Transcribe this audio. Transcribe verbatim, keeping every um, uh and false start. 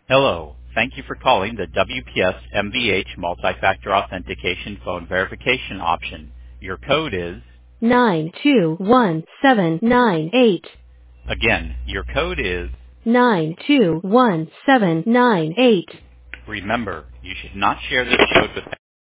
Hello. Thank you for calling the W P S M V H Multi-Factor Authentication Phone Verification option. Your code is, nine two one seven nine eight. again, your code is, nine two one seven nine eight. remember, you should not share this code with